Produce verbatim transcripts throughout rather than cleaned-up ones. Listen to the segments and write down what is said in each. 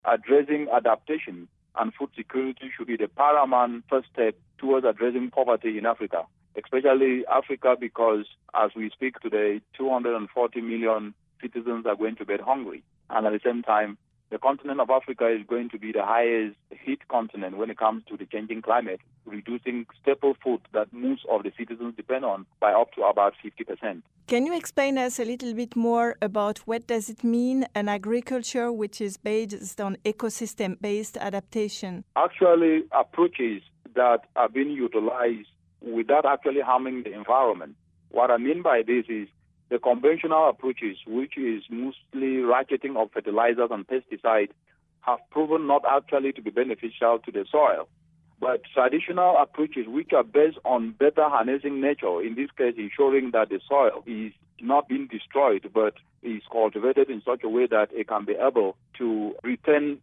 addressing adaptation and food security should be the paramount first step towards addressing poverty in Africa, especially Africa, because as we speak today, two hundred forty million citizens are going to bed hungry. And at the same time, the continent of Africa is going to be the highest heat continent when it comes to the changing climate, reducing staple food that most of the citizens depend on by up to about fifty percent. Can you explain us a little bit more about what does it mean, an agriculture which is based on ecosystem-based adaptation? Actually, approaches that are being utilized without actually harming the environment. What I mean by this is the conventional approaches, which is mostly ratcheting of fertilizers and pesticides, have proven not actually to be beneficial to the soil. But traditional approaches, which are based on better harnessing nature, in this case ensuring that the soil is not being destroyed, but is cultivated in such a way that it can be able to retain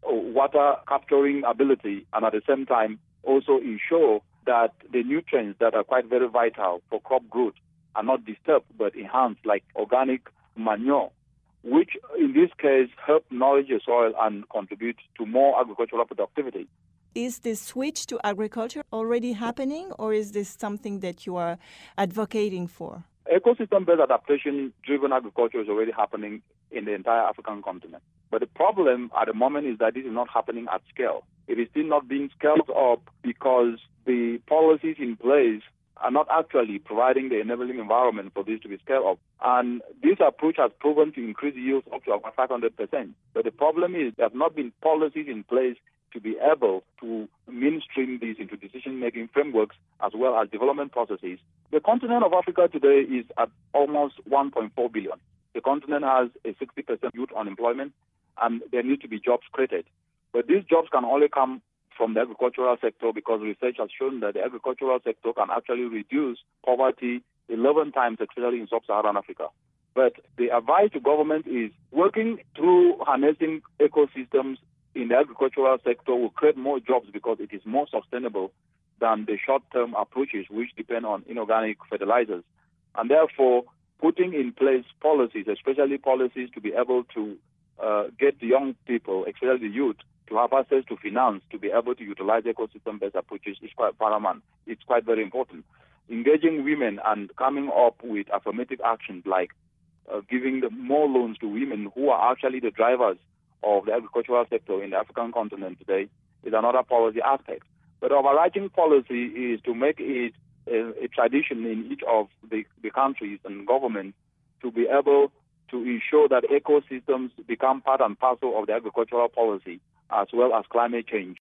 water capturing ability, and at the same time also ensure that the nutrients that are quite very vital for crop growth are not disturbed but enhanced, like organic manure, which in this case help nourish the soil and contribute to more agricultural productivity. Is this switch to agriculture already happening, or is this something that you are advocating for? Ecosystem-based adaptation-driven agriculture is already happening in the entire African continent. But the problem at the moment is that this is not happening at scale. It is still not being scaled up because the policies in place are not actually providing the enabling environment for this to be scaled up. And this approach has proven to increase yields up to about five hundred percent. But the problem is there have not been policies in place to be able to mainstream this into decision-making frameworks as well as development processes. The continent of Africa today is at almost one point four billion. The continent has a sixty percent youth unemployment, and there need to be jobs created. But these jobs can only come from the agricultural sector, because research has shown that the agricultural sector can actually reduce poverty eleven times, especially in sub-Saharan Africa. But the advice to government is working through harnessing ecosystems in the agricultural sector will create more jobs because it is more sustainable than the short-term approaches which depend on inorganic fertilizers. And therefore, putting in place policies, especially policies to be able to uh, get the young people, especially the youth, to have access to finance, to be able to utilize ecosystem-based approaches is quite paramount. It's quite very important. Engaging women and coming up with affirmative actions like uh, giving the more loans to women who are actually the drivers of the agricultural sector in the African continent today is another policy aspect. But our overarching policy is to make it a, a tradition in each of the, the countries and governments to be able to ensure that ecosystems become part and parcel of the agricultural policy, as well as climate change.